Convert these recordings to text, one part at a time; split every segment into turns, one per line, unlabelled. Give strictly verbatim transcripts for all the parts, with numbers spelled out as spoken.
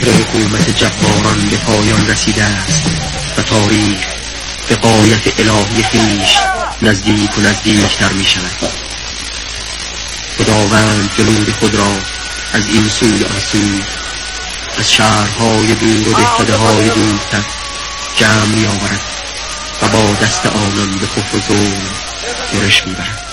مهر حکومت جباران به پایان رسیده است و تاریخ به غایت الهی خویش نزدیک و نزدیکتر می شود. خداوند جنود خود را از این سوی آن سوی، از شهرهای دور و دهکده های دورتر جمع می آورد و با دست آنان به کفر و ظلم یورش می برد.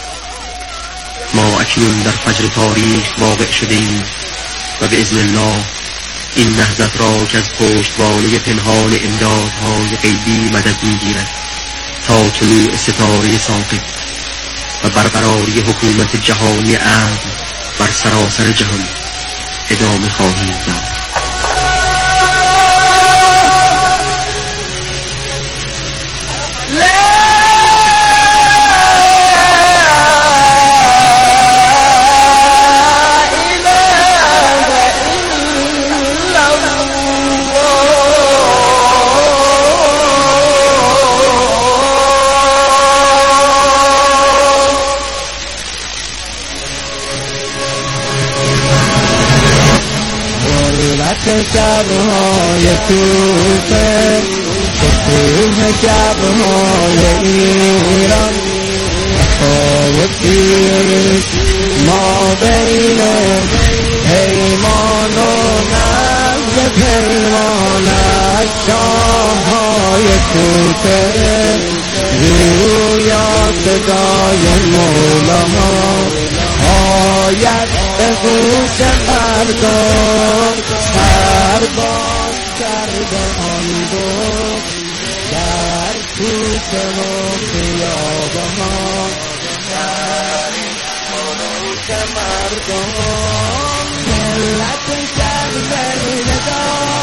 ما اکنون در فجر تاریخ واقع شده ایم و به اذن الله این نهضت را که از پشتوانه پنهان امدادهای غیبی مدد می گیرد تا طلوع ستاره ساقط و برقراری حکومت جهانی عدل بر سراسر جهان ادامه خواهیم داد.
شبهای کوفه شکوه شبهای ایران پای پیروز ما بین پیمان و نزد پیمان از شاههای کوفه رویا صدای مولاها آید به گوش مردم سرباز کرده آن بود در کوچه و خیابه ها در خروش مردم ملت شرمندگان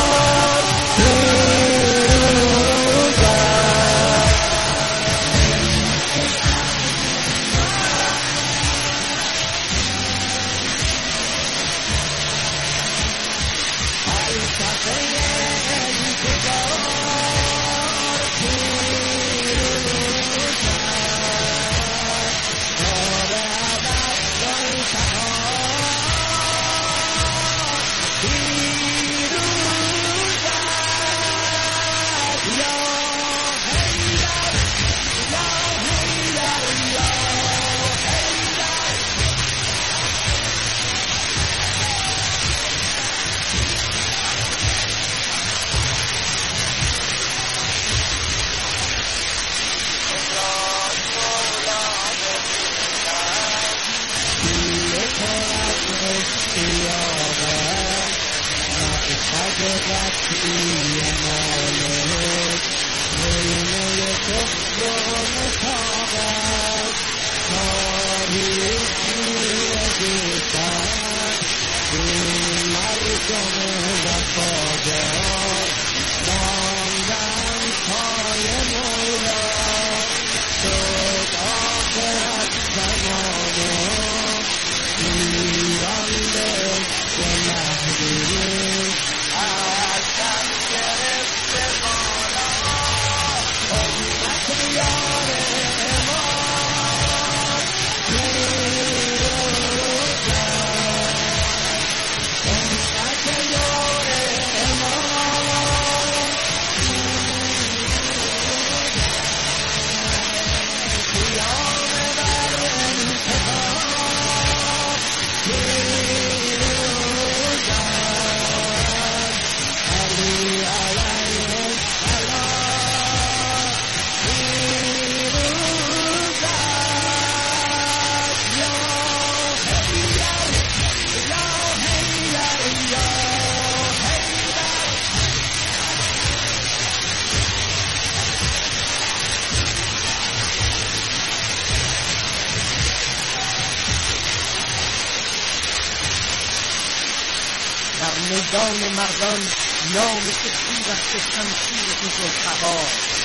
میدان مردان نام شکوه است شمشیر بزرگتر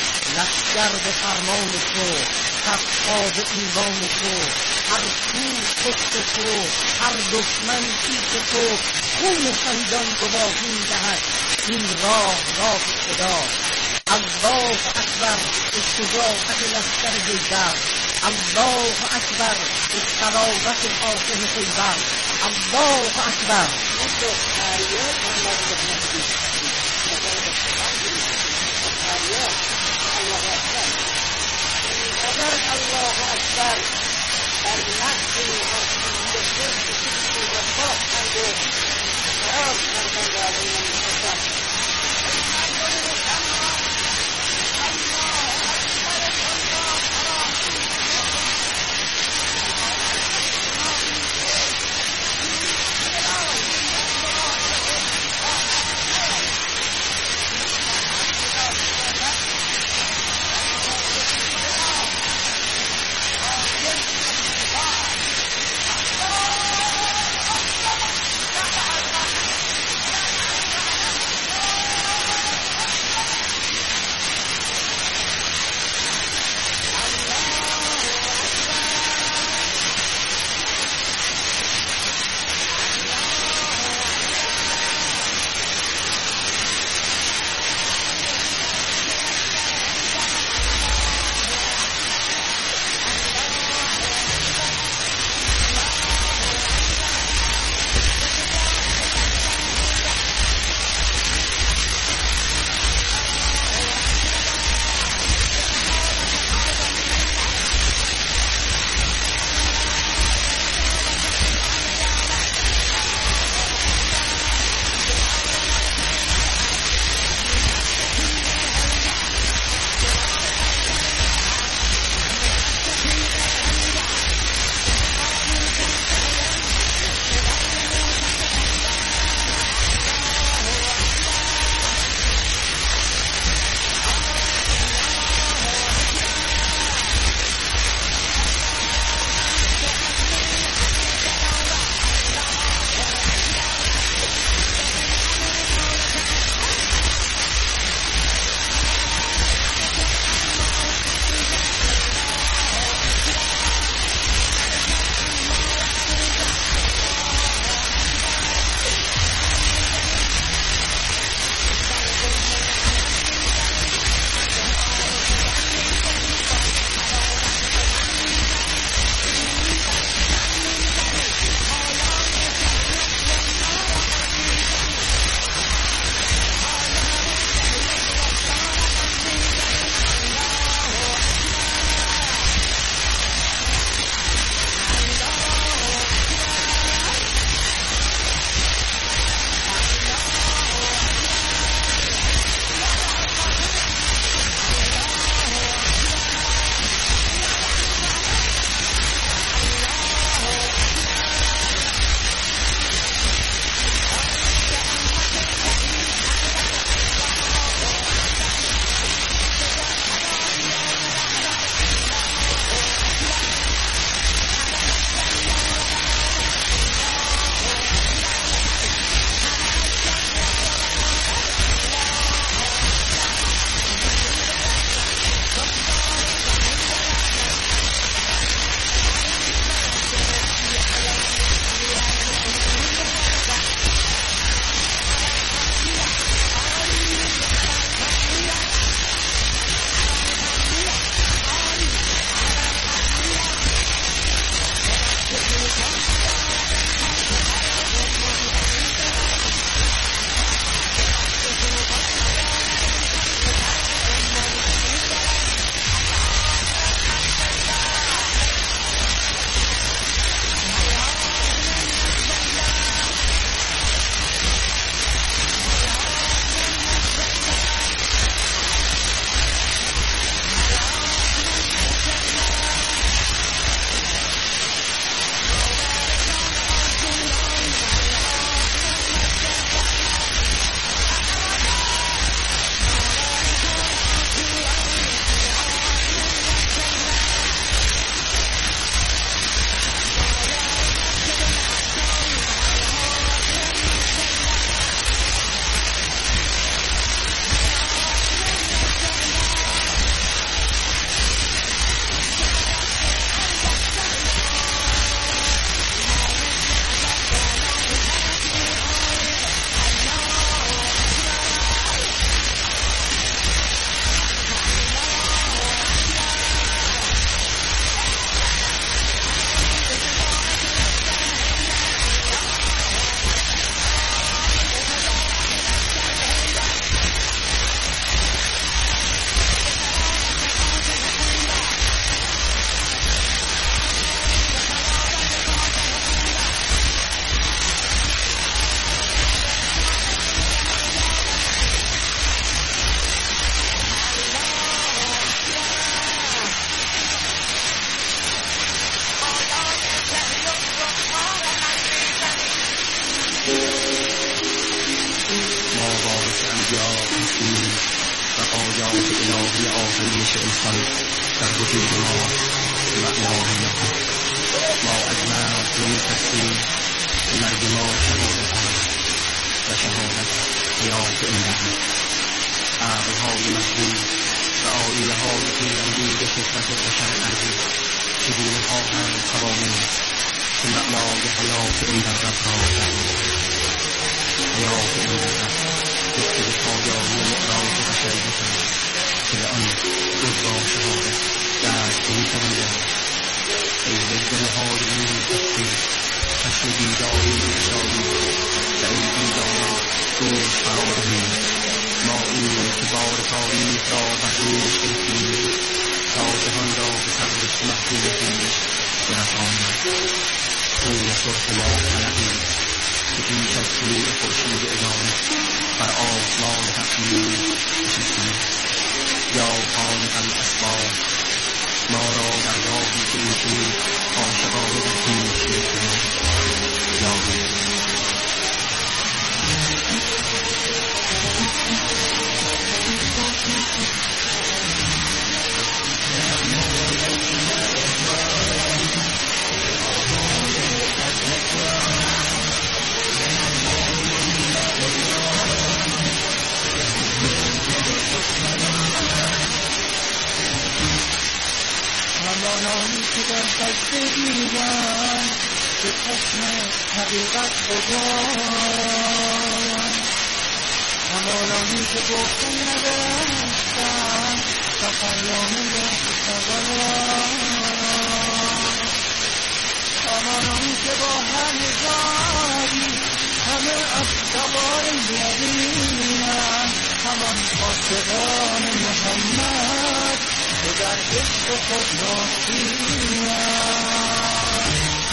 لشکر به فرمان تو صفها به ایمان تو هر تور پشت تو هر دشمن پیش تو خون خندان گواهی می‌دهد این راه راه خدا. الله اکبر به شجاعت لشکر حیدر، الله اکبر به صلوات فاتح پیغمبر. الله اکبر. الله اکبر در نقل
انسان در وجود ما معنای نهاد. ما از مرگ نمی ترسیم که مرگ ما شهادت است و شهادت حیات عمر. عقلهای محدود و آیینه‌های پیرامون فطرت بشر ارزی چگونه خواهند توانست که معنای حیات عمر را دریابند. حیات عمر گفته به پایانی معراج بشری است که به آن جز با شهادت درک نمی‌توان یافت. ای دلهای نور بسته چشم بیداری بگشایی و ای بیداران گوش فرا دهید. ما اینیم که بار تاریخ را بر دوش گرفتیم تا جهان را به سرنوشت محکوم خویش برسانیم. خون سرخ ما طلبید که پیش از طلوع خورشید ادامت بر آسمان تقدیر نشستیم. یا خالق الاسباب ما را در راهی که اینچنین عاشقانه در پیش گرفتیم. یا
همانانی که در دست دیدن به چشم حقیقت خدایان، همانانی که گفتن نداشتن تا پیامه خدایان، همانانی که با هر نگاهی همه از سوار یقینن، همان عاشقان محمد که در عشق خود ناصیرند.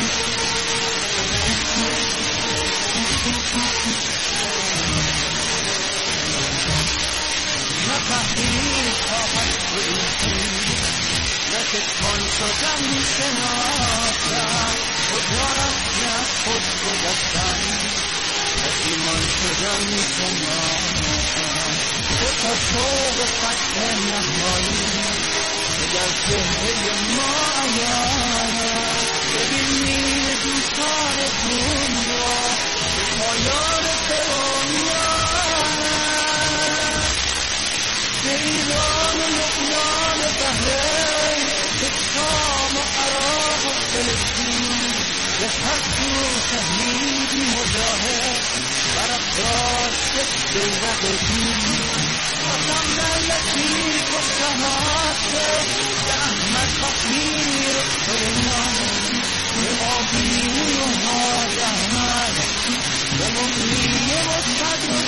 نه تحقیق خواهد بودیم، نه کتمان شدن میشناسد، خود را رفتی از خود گذشتن، ایمان شدن میشناسد. خود تا شوق فتح نهایی در چهره ما آید، ببینیم دوستان خون را به پایان فرامید. به ایران و لبنان و بحرین، به شام و عراق و فلسطین، به هر سو شهیدی مجاهد برافراشته بیرق دین. قسم در لطیف و شهادت به احمد فقیر سلیمان، به آبینی و حاج احمد، به مقیه و صدر و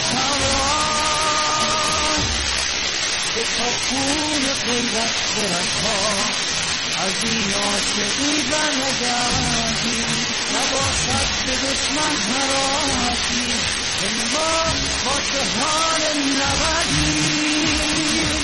شوان، به تاکون غیرت برها از این عاشقی برنگردی، نباشد به دشمن حراسی که ما فاتحان نبردیم.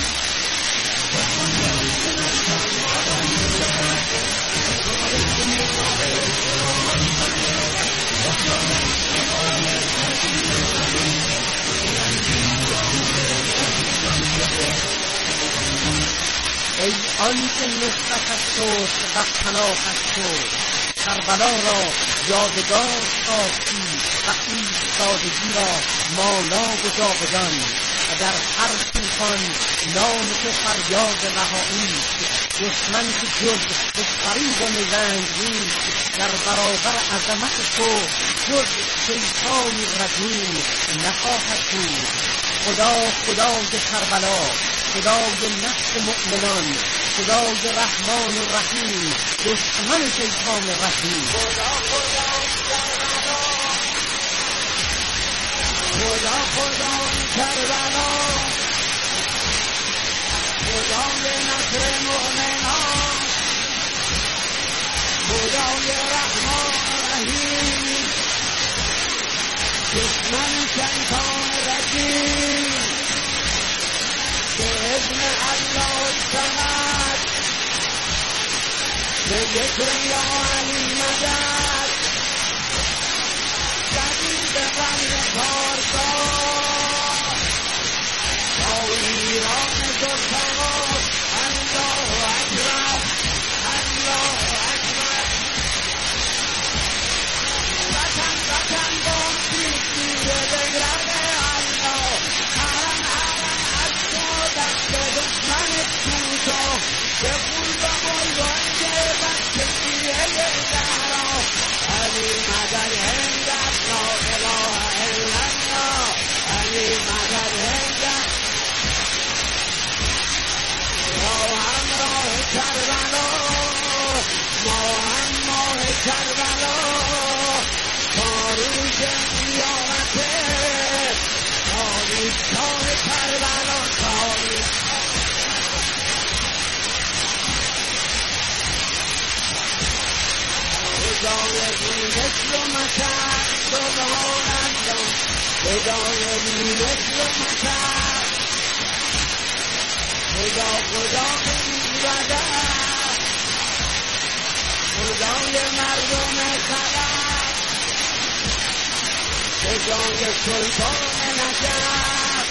ای آنکه نسبتش شد و پناهش شد، کربلا را یادگار ساختی و ایستادگی را مالا و جاودان، و در هر طوفان نام تو فریاد رهایی. دشمن که جز به فریب و نژنگ نیست، در برابر عظمت تو جز شیطانی رجیم نخواهد بود. خدا خدای کربلا، خدای نفس مؤمنان، خدای رحمان و رحیم، دشمن شیطان رحیم. خدا خدا خدا خدا کربلا، خدای نصر مؤمنان، خدای رحمان رحیم، دشمن شیطان رجیم. بإذن الله الصمد، بذكر يا علي مدد، جديد غير خارطان، تا ایران دو سواد
صدای بی مثل مطر خدا خدا می‌بدد خدای مردم خلق خدای سلطان نجف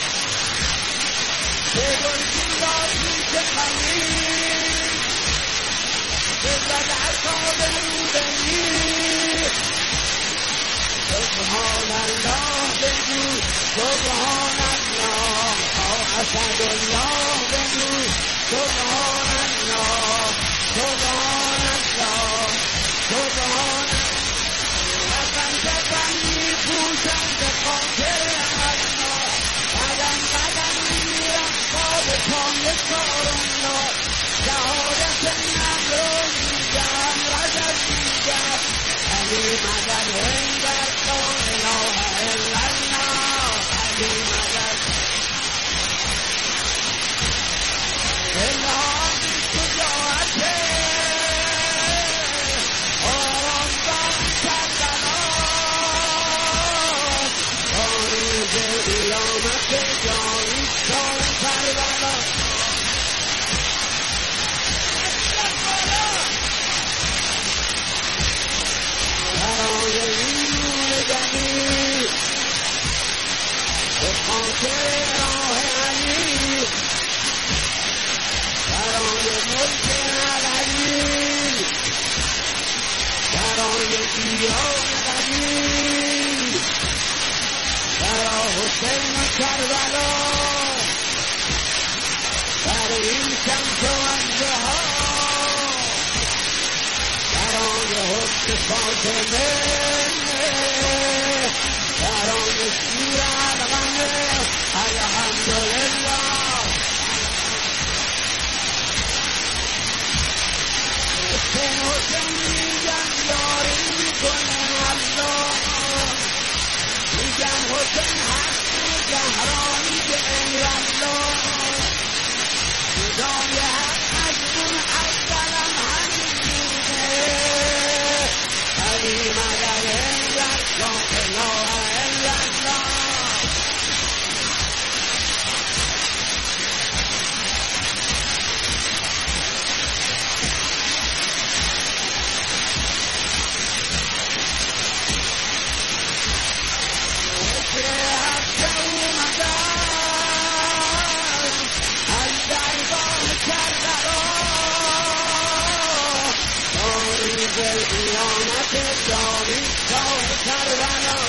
به گلگون را پیش خلیل بزد عصا به رودنی سبحان الله بگو سبحان الله اسد الله بگو سبحان الله سبحان الله سبحان وطن وطن می‌پوشم به خاطر الله قدم قدم می‌میرم خواب پای کارالله شهادت من رو می‌دم رجب می‌گم علی مدد هندت لا اله الا الله علی مدد الهام شجاعته آرام دام کربلا تا روز قیامت جانی شان کربلا برای این نور جمیل به خاطر راه علی برای ملک علوی برای دیان قدیم برای حسین و کربلا برای این شمس و اژدها برای حسن فاطمه برای شیر علقمه الحمدلله حسین حسین میگن یاری میکنه الله میگن حسین حق جهرانی به امر الله صدای حق از اون اولم همین بوده علی مدد هندت لا اله الا الله قیامت جاوید شاه کربلا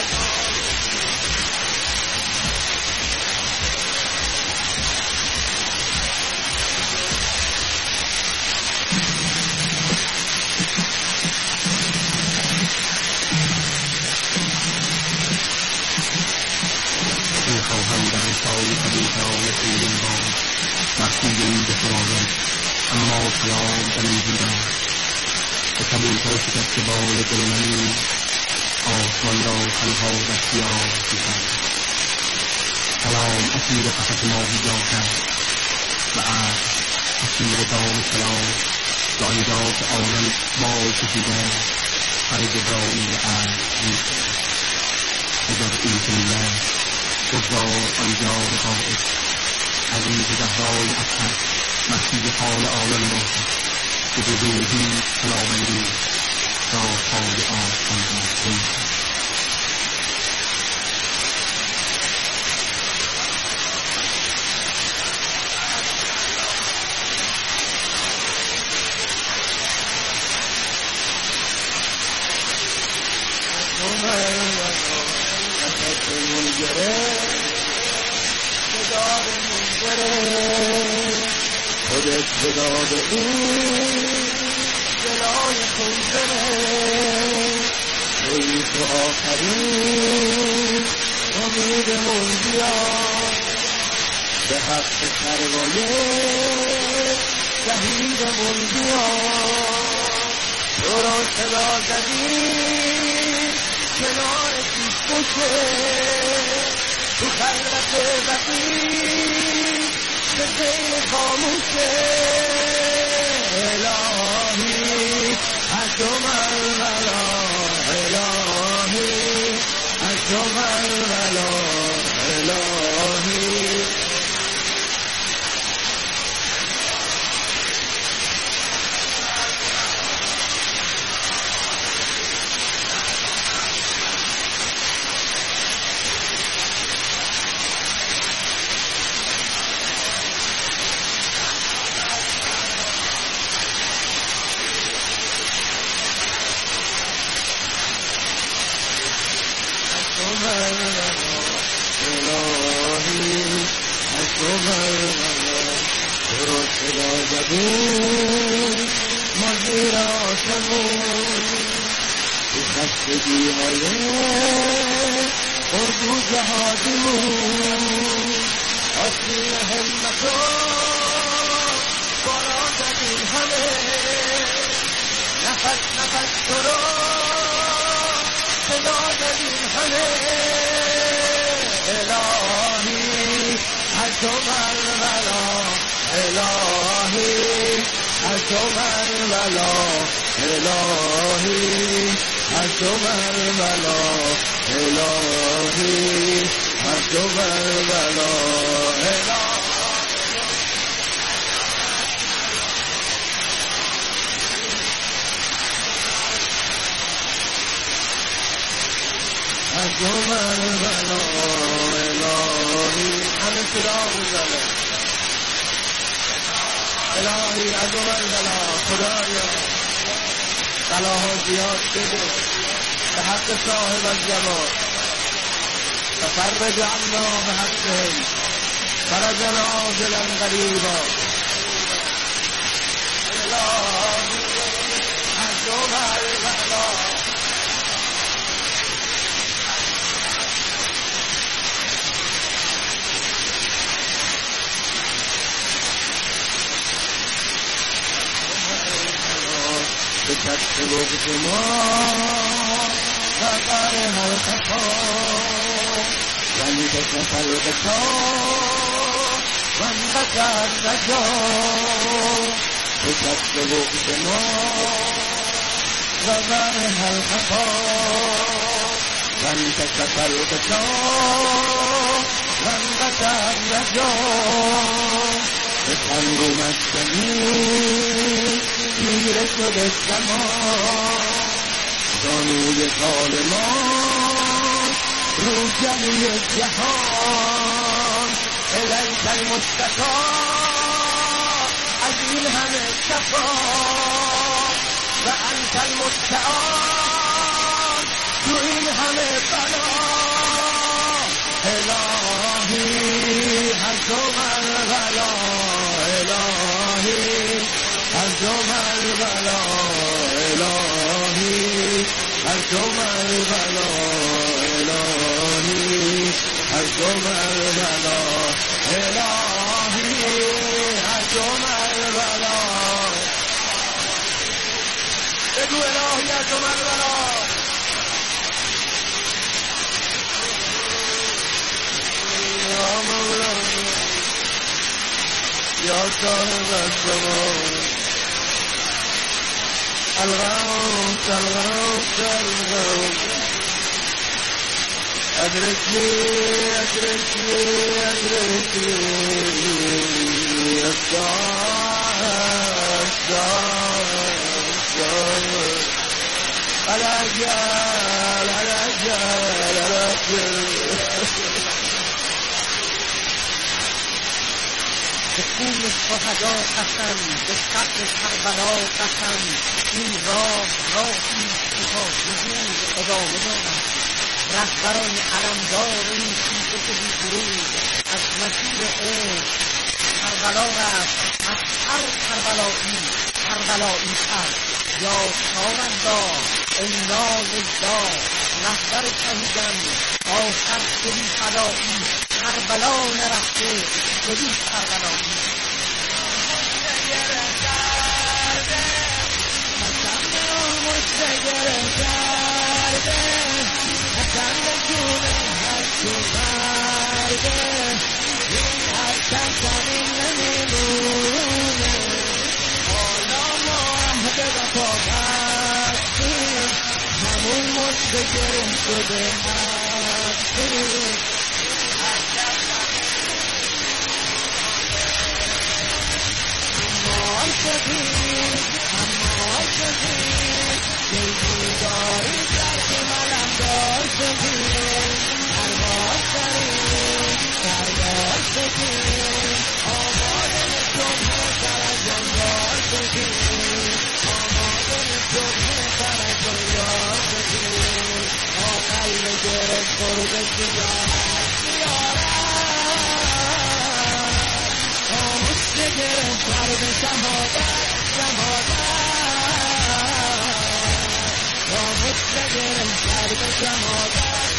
میخواهم در سال قبیلان پیرین باد مرکوی این بخوانم اما کلام دلیدیدم به کبول ها شکست بال گل منی آسمان را خلها دستیار دیدم سلام اسیر قفس ماهی جا کرد و عرض اسیر دام سلام جایداد آنم بال کشیدن هر جبرائیل عرض نیست اجر این کلیه بگذار آنجار قائد عزیز زهرای اطهر مسیح حال عالم باشد که بزرگی سلامندی راههای آسمان را باشد
خودت بداد این جلال خونزره توی تو آخرین امید منزیان به حق سروایه شهید منزیان تو را صدا زدی کنار پیشکشه تو خلقت بقی به زیر خاموشه الهی از تو من ولا الهی از تو من ولا رفتیم ما زیر آسمون تو خستگی های اردو جهادیمون آسین همت رو بالا زدیم همه نفس نفس تو رو صدا زدیم همه الهی از تو مرملا الهی از تو مرملا الهی از تو مرملا الهی از تو مرملا از تو مرملا الهی همه صدا بزنه الهی از تو مرملا خدایا بلاها زیاد شده به حق صاحب الجلال ففرج عنا به حقهم فرجا عاجلا قریبا الهی از تو مرملا به کشف بغض ما سفر هر خفا وانکشف الغطا وانقطع الرجا به کشف بغض ما سفر هر خفا وانکشف الغطا وانقطع الرجا به تنگ و مسکنی تیره شده زمان زانوی ظالمان رو جمعی جهان الیک المشتکا از این همه صفا و انت المستعان تو این همه بلا الهی هر تو مربلا الهی هر تو مربلا الهی هر تو مربلا الهی هر تو مربلا الهی هر تو مربلا بگو الهی هر تو مربلا یا مولانا یا صاحب الزمان الغوث الغوث الغوث أدركني أدركني أدركني الساعة الساعة الساعة الأجل الأجل الأجل به خون شهدا قسم به قتل کربلا قسم این راه راهی که تا وجود ادامه دارد رهبران علمدار این کوچه بی غرور از مسیر عشق کربلا رفت از هر کربلایی کربلایی تر یا تارندا ای نازدار رهبر شهیدان آخر شدی فدایی کربلا نرفته شدی کربلایی بگرم شده هستی ما شدیم اما شدیم دلبوداری درک ملم دار شدیم هربار شدیم سربار شدیم آمادن صبح سرجندار شدیم آمادن صبح سرجندار شدیم قلب گرفت خورده شدم نگرم کرد شهادت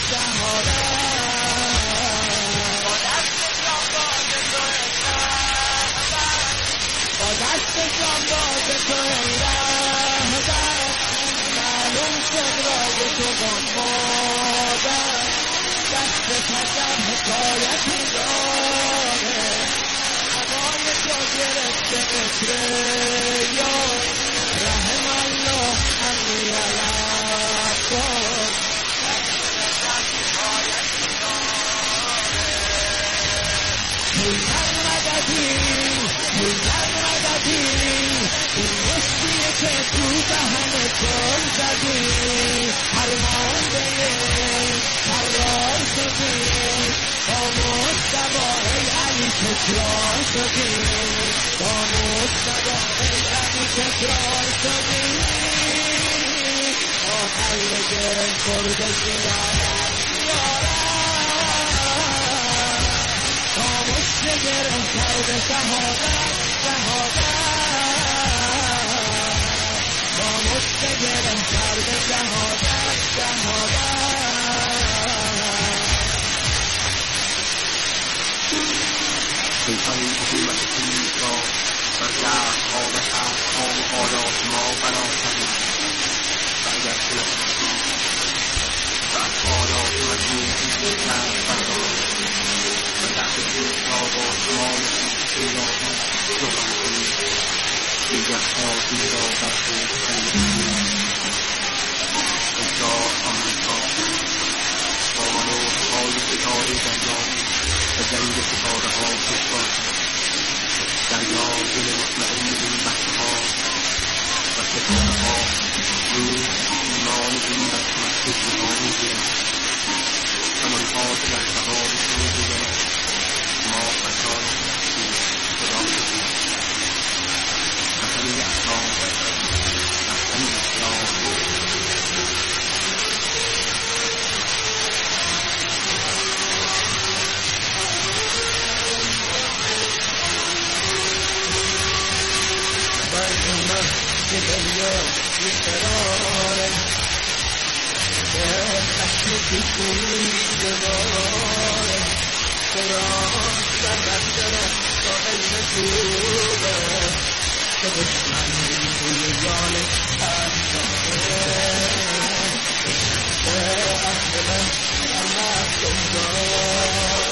شهادت با دست جانباز تو با دست جانباز تو معلوم شد راز تو با مادر دست پسم حکایتی داره هوای تو گرفته قطره یار رحم الله حقی الابصار دست پسم حکایتی داره حیدر مددی حیدر مددی این مشتی که تو دهن گل زدی فرمانده فرار شدی با مصطفی علی تکرار شدی با مصطفی علی تکرار شدی با قلب گرم خورده زیارت زیارت با مشت گرم کرده شهادت شهادت با مشت گرم کرده شهادت شهادت
سلطان حکومت کنید را بر دهرها و شهرها و حالات ما بنا کنید و اگر خلاف کنید و از حالات مجموع این چند بردارید و دست خود را با تمام خیلاتی جبران کنید دیگرها این را بر خود کنید بسیار آمریکا با منوطهای ستاره دریا و جنگ ستاره ها کشور دریا دل مطمئن این بچه ها و ستاره ها روز ایمان این بچه مکتوب ها میگیرد همان ها که در بهار میگوید ما بچه‌های هستیم خدا شدیم وطن اسلام وطن اسلام
که دریا بیقراره به خشم پیشونی دواره قرآن در دفتر ساحل توبه که دشمن توی جانش افتاده به اهل من الله